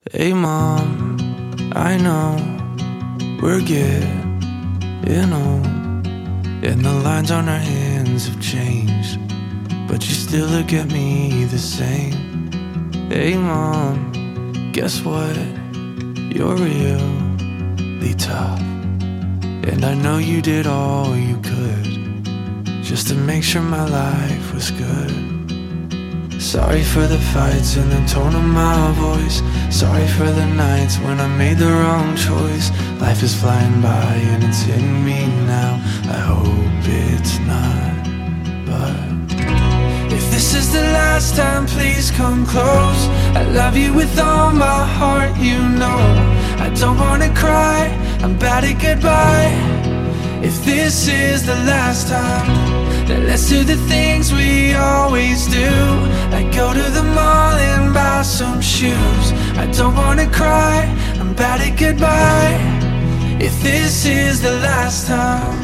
Hey mom, I know we're getting old, and the lines on our hands have changed, but you still look at me the same. Hey mom, guess what? You're really tough, and I know you did all you could just to make sure my life was good. Sorry for the fights and the tone of my voice. Sorry for the nights when I made the wrong choice. Life is flying by and it's hitting me now. I hope it's not, but if this is the last time, please come close. I love you with all my heart, you know. I don't wanna cry, I'm bad at goodbye. If this is the last time, then let's do the things we always do, like go to the mall and buy some shoes. I don't wanna cry, I'm bad at goodbye. If this is the last time.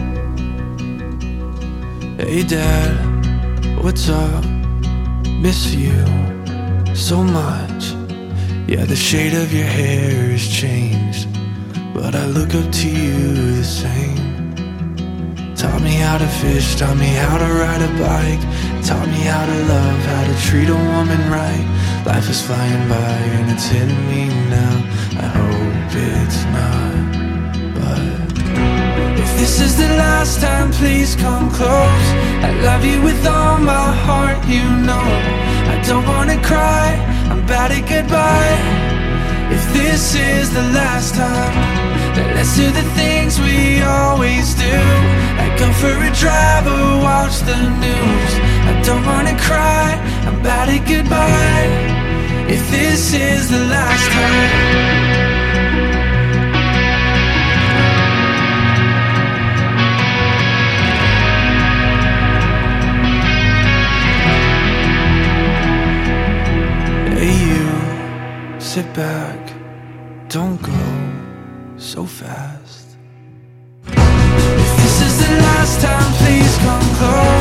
Hey dad, what's up? Miss you so much. Yeah, the shade of your hair has changed, but I look up to you the same. Taught me how to fish, taught me how to ride a bike, taught me how to love, how to treat a woman right. Life is flying by and it's hitting me now. I hope it's not, but if this is the last time, please come close. I love you with all my heart, you know. I don't wanna cry, I'm bad at goodbye. If this is the last time, then let's do the things we always do, like go for a drive or watch the news. I don't wanna cry, I'm bad at goodbye. If this is the last time. Sit back, don't go so fast. If this is the last time, please come close.